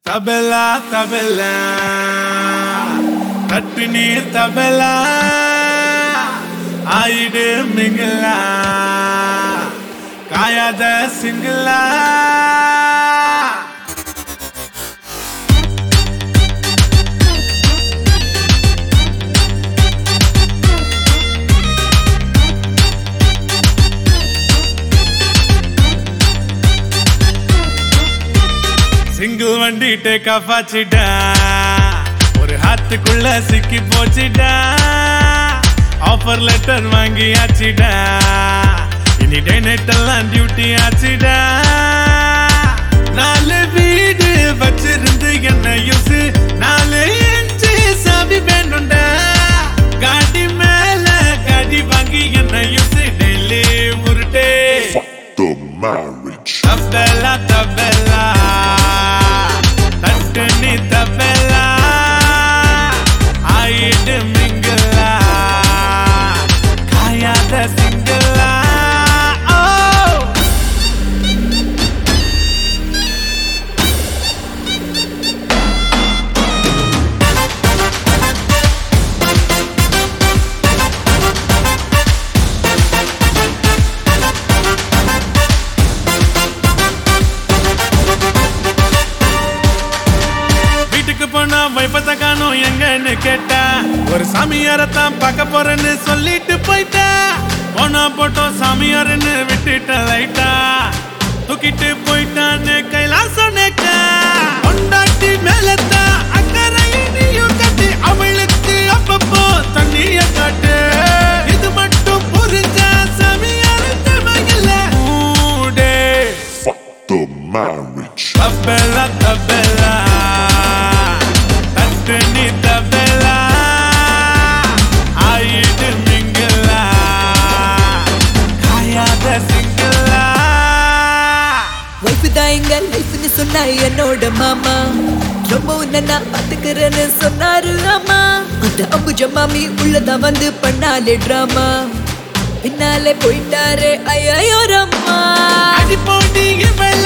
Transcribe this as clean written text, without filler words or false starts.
Tabela, tabela, Tatini tabela, Aide mingla, Kaya da singla. Single வண்டி take off ஆச்சிடா ஒரு ஹாத்துக்குள்ள சிக்கி போச்சிடா ஆஃபர் லெட்டர் வாங்கி ஆச்சிடா இனி டே நைட் எல்லாம் டியூட்டி ஆச்சிடா நாலு வீடு வச்சிருந்து என்ன யூஸ் நாலு இன்ச்சு சாவி வேணும்டா காடி மேல காடி வாங்கி என்ன யூஸ் டெய்லி உருட்டே The marriage. tabela tabela Tatni tabela Aide mingla Kaya da singla Oh போனா வைப்பத்த காணோம் எங்கன்னு கேட்டா ஒரு சாமியாரத்தான் பார்க்க போறேன்னு சொல்லிட்டு போயிட்டா போனா போட்டோம் சாமியாருன்னு விட்டுட்ட லைட்டா தூக்கிட்டு போயிட்டான்னு கைலாசனேக்கா கொண்டாட்டி மேலத்தா அக்கறையும் கட்டி அவளுக்கு அப்பப்போ தண்ணிய காட்டு இது மட்டும் புரிஞ்சா சாமியாரு தேவையில்ல மூடே The marriage. tabela tabela Tatni tabela Aide mingla Kaya da singla wife தான் எங்க லைஃப்னு சொன்னா என்னோட மாமா ரொம்ப உன்னை நான் பாத்துக்கிறேன்னு சொன்னாரு ஆமா அந்த அம்புஜ மாமி உள்ளதான் வந்து பண்ணாலே டிராமா பின்னாலே போயிட்டாரு ஐயோ ரம்மா அடி போடி இவள